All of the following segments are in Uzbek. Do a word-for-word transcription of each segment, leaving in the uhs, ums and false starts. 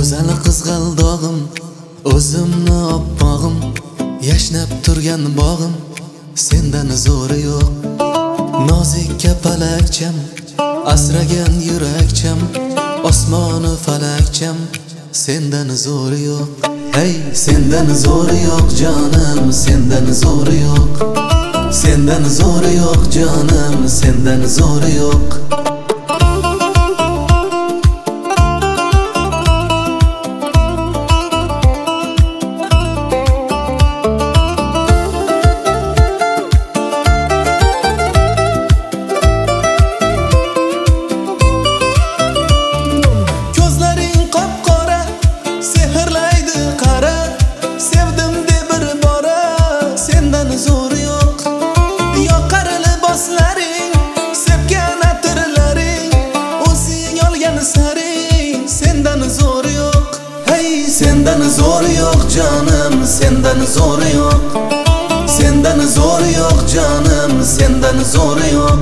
Go'zal qizg'aldog'im, o'zimni oppog'im, yashnab turgan bog'im, sendan zo'ri yo'q. Nozik kapalakcham, asragan yurakcham, osmoni falakcham, sendan zo'ri yo'q. Hey, sendan zo'ri yo'q jonim, sendan zo'ri yo'q. Sendan zo'ri yo'q jonim, sendan zo'ri yo'q. Sendan zo'ri yo'q jonim, sendan zo'ri yo'q. Sendan zo'ri yo'q jonim, sendan zo'ri yo'q.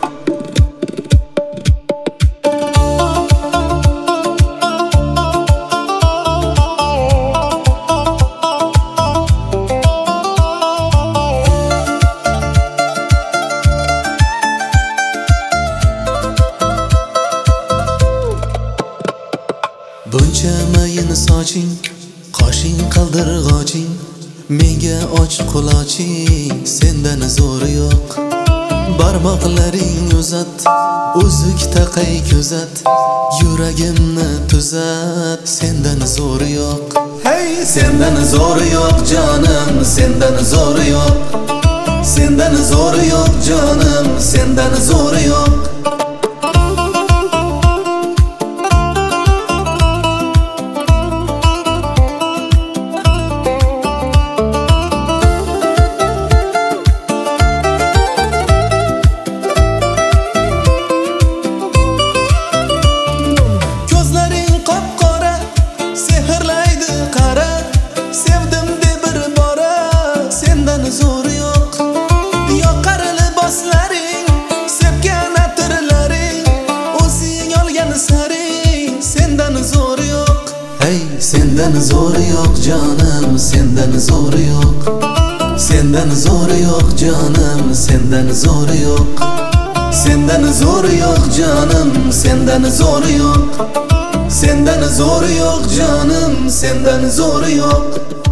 Buncha mayin soching, qoshing qaldirg'oching, menga och quloching, sendan zo'ri yo'q. Barmoqlaring uzat, uzuk taqay ko'zat, yuragimni tuzat, sendan zo'ri yo'q. Hey, sendan zo'ri yo'q jonim, sendan zo'ri yo'q. Sendan zo'ri yo'q jonim, sendan zo'ri yo'q. Sendan zo'ri yo'q jonim, sendan zo'ri yo'q. Sendan zo'ri yo'q jonim, sendan zo'ri yo'q. Sendan zo'ri yo'q jonim, sendan zo'ri yo'q. Sendan zo'ri yo'q jonim, sendan zo'ri yo'q.